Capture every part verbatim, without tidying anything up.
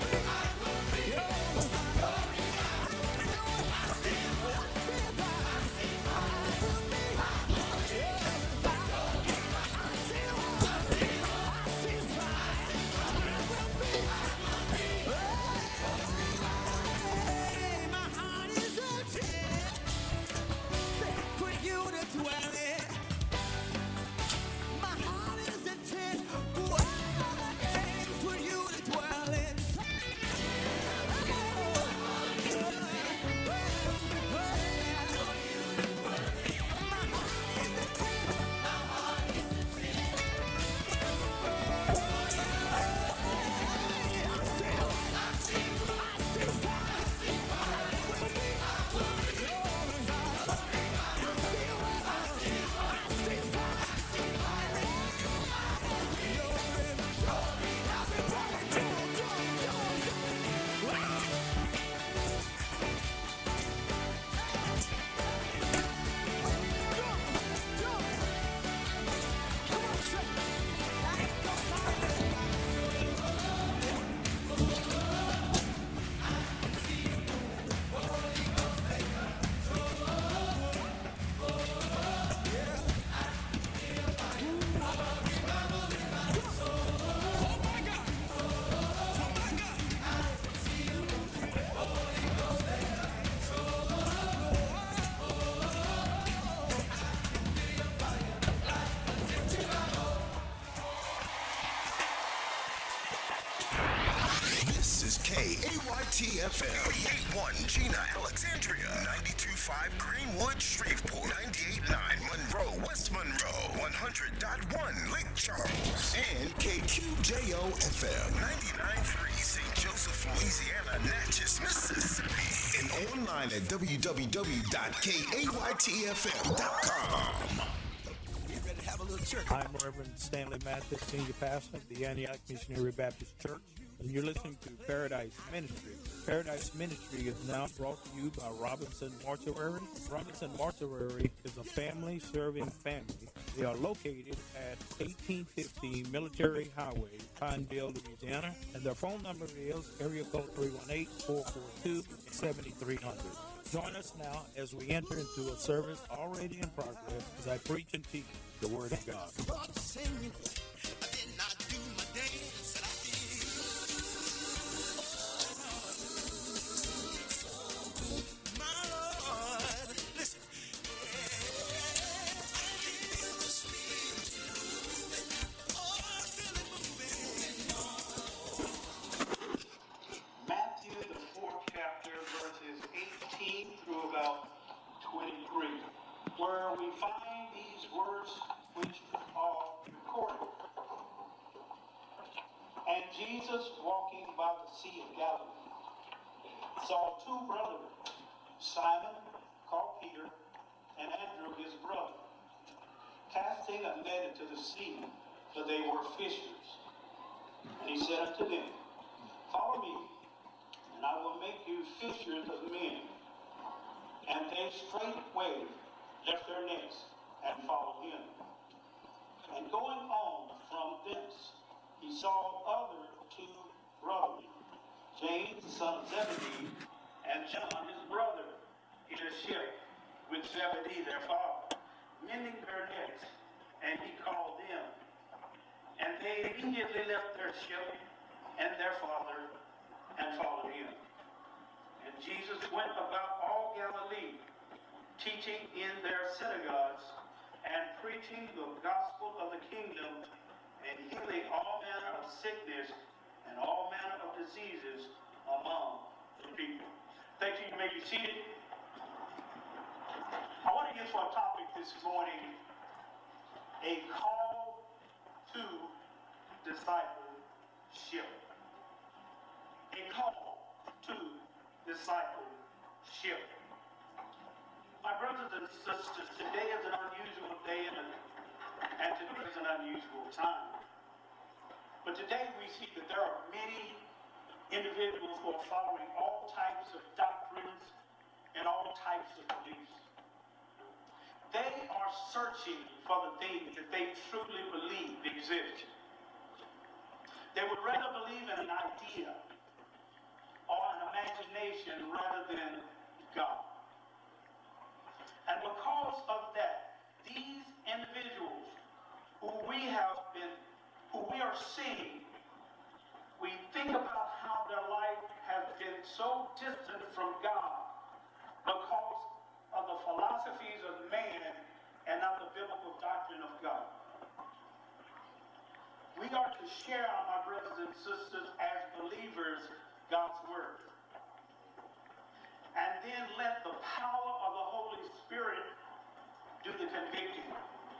K A Y T F M, eighty-eight point one Gina, Alexandria, ninety-two point five Greenwood, Shreveport, ninety-eight point nine Monroe, West Monroe, one hundred point one Lake Charles, and K Q J O F M, ninety-nine point three Saint Joseph, Louisiana, Natchez, Mississippi, and online at w w w dot k a y t f m dot com. I'm Reverend Stanley Mathis, Senior Pastor of the Antioch Missionary Baptist Church, and you're listening to Paradise Ministry. Paradise Ministry is now brought to you by Robinson Mortuary. Robinson Mortuary is a family-serving family. They are located at eighteen fifteen Military Highway, Pineville, Louisiana, and their phone number is area code three one eight, four four two, seven three zero zero. Join us now as we enter into a service already in progress as I preach and teach the Word of God. Matthew, the fourth chapter, verses eighteen through about twenty-three, where we find these words which are recorded. And Jesus, walking by the Sea of Galilee, saw two brothers, Simon, called Peter, and Andrew, his brother, casting a net into the sea, for they were fishers. And he said unto them, Follow me, and I will make you fishers of men. And they straightway left their nets and followed him. And going on from thence, he saw other two brothers, James the son of Zebedee, and John his brother, in a ship with Zebedee their father, mending their nets, and he called them. And they immediately left their ship and their father and followed him. And Jesus went about all Galilee, teaching in their synagogues and preaching the gospel of the kingdom and healing all manner of sickness and all manner of diseases among the people. Thank you. You may be seated. I want to get for a topic this morning, a call to discipleship. A call to discipleship. My brothers and sisters, today is an unusual day and, and today is an unusual time. But today we see that there are many individuals who are following all types of doctrines and all types of beliefs. They are searching for the things that they truly believe exist. They would rather believe in an idea we have been, who we are seeing, we think about how their life has been so distant from God because of the philosophies of man and not the biblical doctrine of God. We are to share, my brothers and sisters, as believers, God's word. And then let the power of the Holy Spirit do the convicting.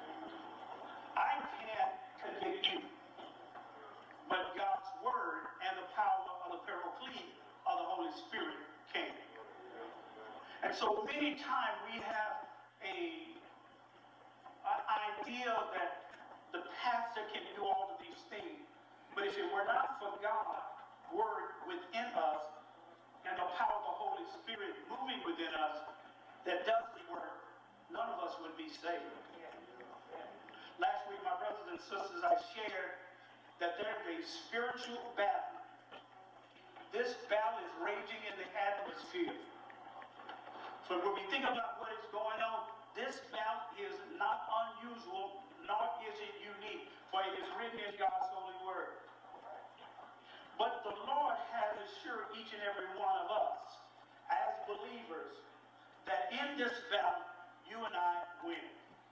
I can't convict you, but God's word and the power of the paraclete of the Holy Spirit can. And so many times we have a, an idea that the pastor can do all of these things, but if it were not for God's word within us and the power of the Holy Spirit moving within us that does the work, none of us would be saved. Last week, my brothers and sisters, I shared that there's a spiritual battle. This battle is raging in the atmosphere. So when we think about what is going on, this battle is not unusual, nor is it unique, for it is written in God's holy word. But the Lord has assured each and every one of us, as believers, that in this battle, you and I win.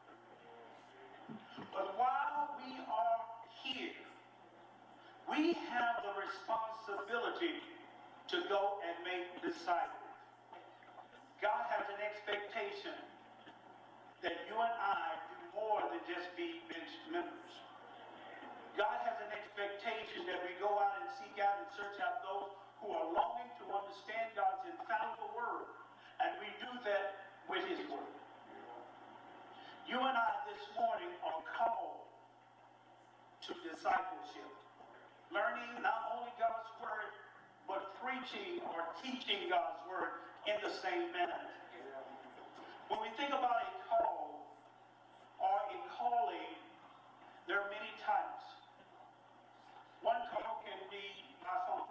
But while we are here, we have the responsibility to go and make disciples. God has an expectation that you and I do more than just be members. God has an expectation that we go out and seek out and search out those who are longing to understand God's infallible word. And we do that with his word. You and I this morning are called to discipleship. Learning not only God's word, but preaching or teaching God's word in the same manner. When we think about a call or a calling, there are many types. One call can be by phone,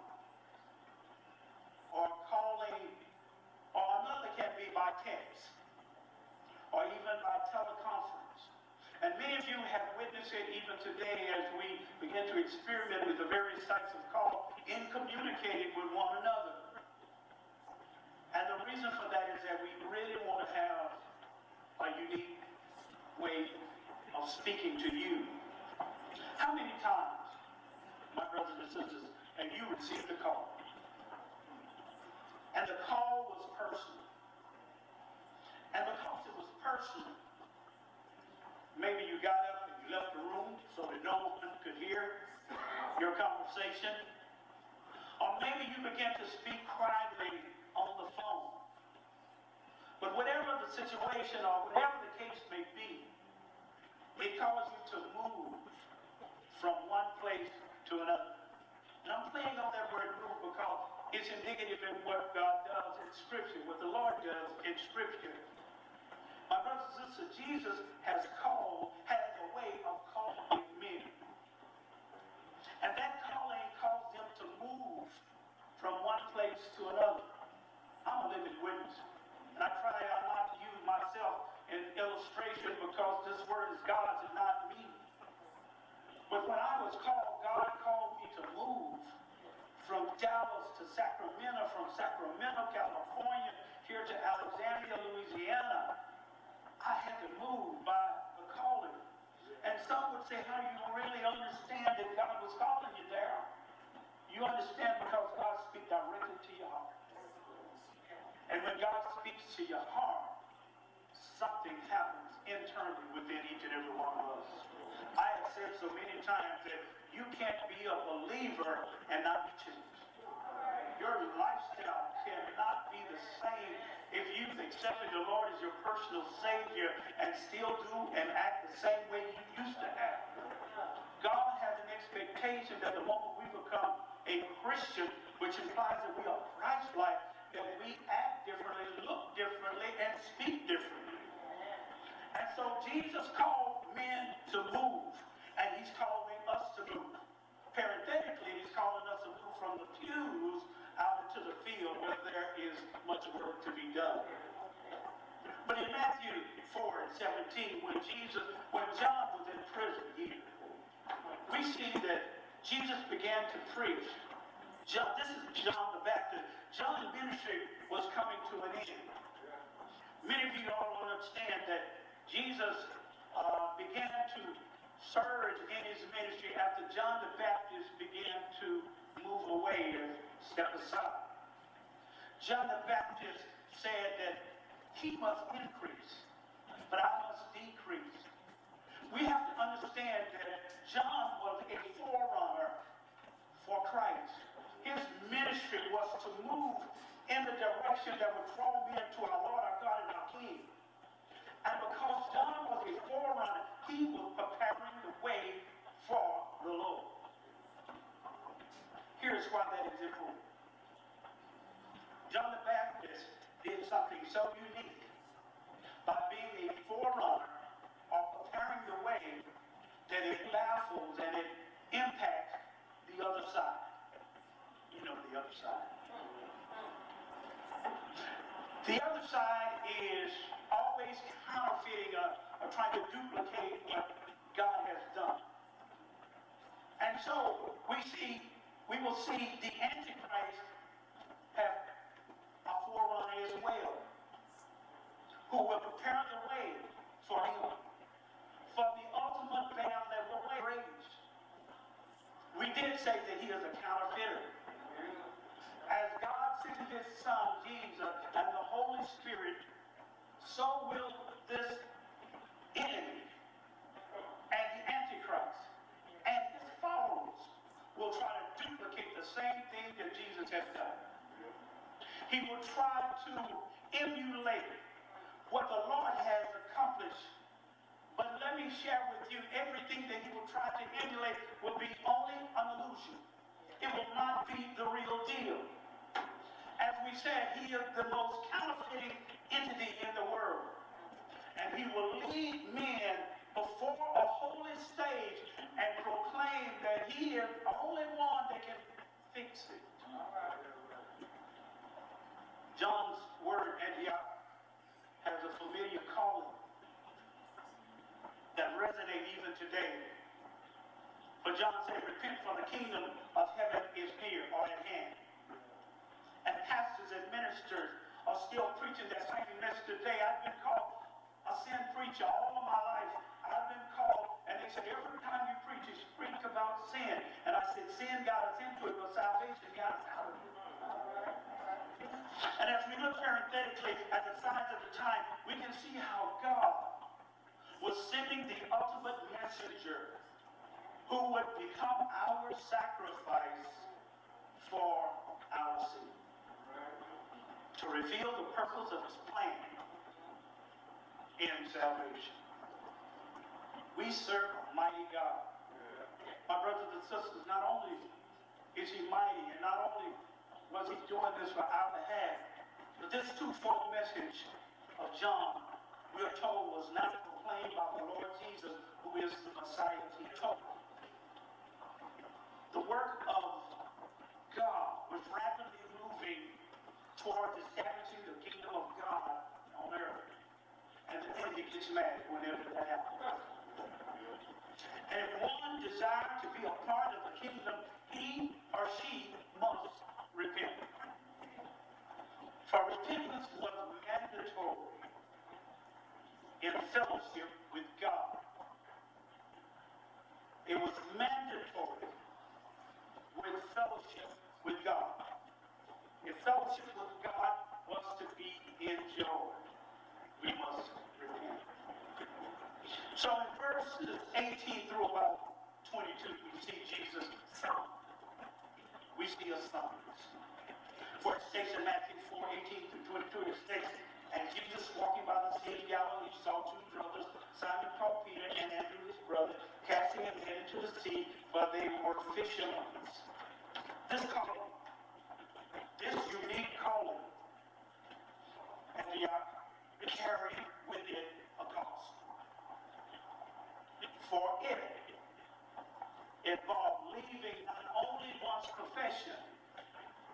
or calling, or another can be by text, or even by teleconference. And many of you have witnessed it even today as we begin to experiment with the various types of call in communicating with one another. And the reason for that is that we really want to have a unique way of speaking to you. How many times, my brothers and sisters, have you received a call? And the call was personal. And because it was personal, maybe you got up and you left the room so that no one could hear your conversation. Or maybe you began to speak privately on the phone. But whatever the situation or whatever the case may be, it caused you to move from one place to another. And I'm playing on that word move because it's indicative in what God does in Scripture, what the Lord does in Scripture. My brothers and sisters, Jesus has called, has a way of calling men. And that calling caused them to move from one place to another. I'm a living witness. And I try not to use myself in illustration because this word is God's and not me. But when I was called, God called me to move from Dallas to Sacramento, from Sacramento, California, here to Alexandria, Louisiana. I had to move by the calling. And some would say, how do you really understand that God was calling you there? You understand because God speaks directly to your heart. And when God speaks to your heart, something happens internally within each and every one of us. I have said so many times that you can't be a believer and not be changed. Your lifestyle cannot be the same if you've accepted the Lord as your personal Savior and still do and act the same way you used to act. God has an expectation that the moment we become a Christian, which implies that we are Christ-like, that we act differently, look differently, and speak differently. And so Jesus called men to move, and he's calling us to move. Parenthetically, he's calling us to move from the pews out into the field where there is much work to be done. But in Matthew four and seventeen, when Jesus, when John was in prison here, we see that Jesus began to preach. John, this is John the Baptist. John's ministry was coming to an end. Many of you all understand that Jesus uh, began to surge in his ministry after John the Baptist began to move away and step aside. John the Baptist said that he must increase, but I must decrease. We have to understand that John was a forerunner for Christ. His ministry was to move in the direction that would draw men to our Lord, our God, and our King. And because John was a forerunner, he was preparing the way for the Lord. Here's why that is important. John the Baptist did something so unique by being a forerunner or preparing the way that it baffles and it impacts the other side. You know the other side. The other side is always counterfeiting or, or trying to duplicate what God has done. And so we see, we will see the Antichrist have a forerunner as well, who will prepare the way for him, for the ultimate lamb that will raise. We did say that he is a counterfeiter. As God sent his Son, Jesus, and the Holy Spirit, so will this enemy and the Antichrist and his followers will try to duplicate the same thing that Jesus has done. He will try to emulate what the Lord has accomplished. But let me share with you, everything that he will try to emulate will be only an illusion. It will not be the real deal. As we said, he is the most counterfeiting entity in the world. And he will lead men before a holy stage and proclaim that he is the only one that can fix it. John's word, Antioch, has a familiar calling that resonates even today. But John said, repent, for the kingdom of heaven is near or at hand. And pastors and ministers are still preaching that same message today. I've been called a sin preacher all of my life. I've been called, and they said, every time you preach, you speak about sin. And I said, sin got us into it, but salvation got us out of it. And as we look parenthetically at the signs of the time, we can see how God was sending the ultimate messenger who would become our sacrifice for our sin, to reveal the purpose of his plan in salvation. We serve a mighty God. My brothers and sisters, not only is he mighty, and not only was he doing this for our behalf, but this twofold message of John, we are told, was not proclaimed by the Lord Jesus, who is the Messiah he told. The work of God was rapidly moving towards establishing the kingdom of God on earth. And the enemy gets mad whenever that happens. And if one desired to be a part of the kingdom, he or she must repent. For repentance was mandatory in fellowship with God. It was mandatory with fellowship with God. If fellowship with God was to be enjoyed, we must repent. So in verses eighteen through about twenty-two, we see Jesus' son. We see a son. For it states in Matthew four, eighteen through twenty-two, it states, and Jesus walking by the sea of Galilee saw two brothers, Simon called Peter and Andrew his brother, casting a net into the sea, for they were fishermen. This called